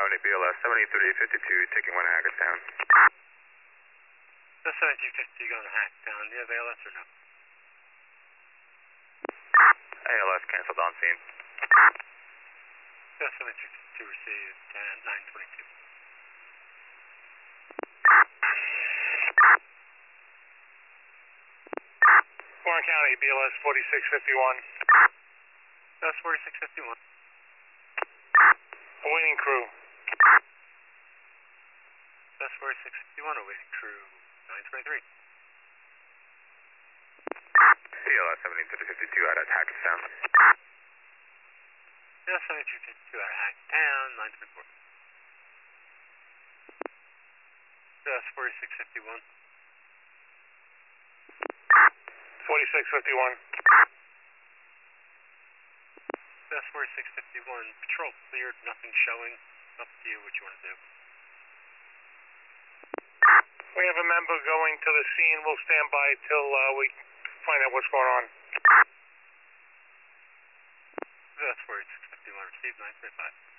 County BLS 7352, taking 1 Hackettstown. The 7250 going to Hackettstown. Do you have ALS or no? ALS canceled on scene. The 7252 received 922. Warren County BLS 4651. That's 4651. Awaiting crew. That's 4651, awaiting crew 923. BLS 7352 out at Hackettstown. Yeah, 7252 out of Hackettstown, 924. That's 4651. 4651. That's 4651. Patrol cleared, nothing showing. Up to you what you want to do. We have a member going to the scene. We'll stand by till we find out what's going on. That's 4651, received 935.